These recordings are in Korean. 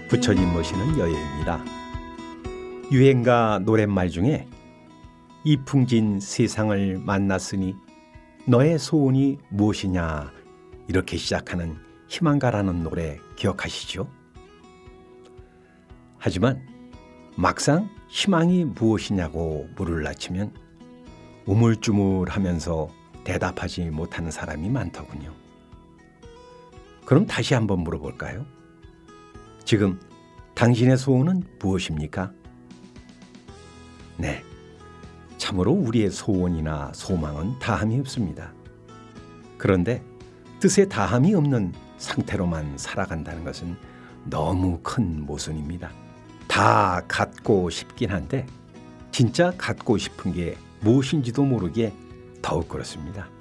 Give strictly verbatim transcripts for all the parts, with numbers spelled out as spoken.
부처님 모시는 여행입니다. 유행가 노랫말 중에 이풍진 세상을 만났으니 너의 소원이 무엇이냐 이렇게 시작하는 희망가라는 노래 기억하시죠? 하지만 막상 희망이 무엇이냐고 물을 낮추면 우물쭈물하면서 대답하지 못하는 사람이 많더군요. 그럼 다시 한번 물어볼까요? 지금 당신의 소원은 무엇입니까? 네, 참으로 우리의 소원이나 소망은 다함이 없습니다. 그런데 뜻에 다함이 없는 상태로만 살아간다는 것은 너무 큰 모순입니다. 다 갖고 싶긴 한데 진짜 갖고 싶은 게 무엇인지도 모르게 더욱 그렇습니다.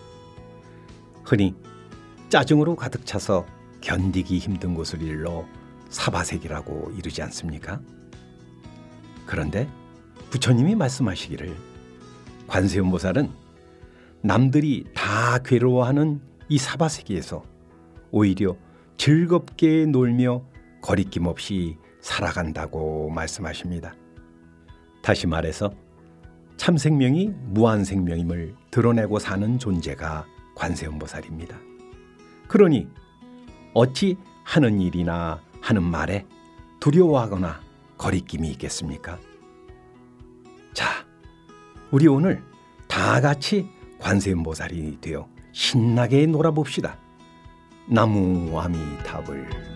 흔히 짜증으로 가득 차서 견디기 힘든 곳을 일러 사바색이라고 이르지 않습니까? 그런데 부처님이 말씀하시기를 관세음보살은 남들이 다 괴로워하는 이 사바세계에서 오히려 즐겁게 놀며 거리낌 없이 살아간다고 말씀하십니다. 다시 말해서 참생명이 무한생명임을 드러내고 사는 존재가 관세음보살입니다. 그러니 어찌 하는 일이나 하는 말에 두려워하거나 거리낌이 있겠습니까? 자, 우리 오늘 다 같이 관세음보살이 되어 신나게 놀아봅시다. 나무 아미타불.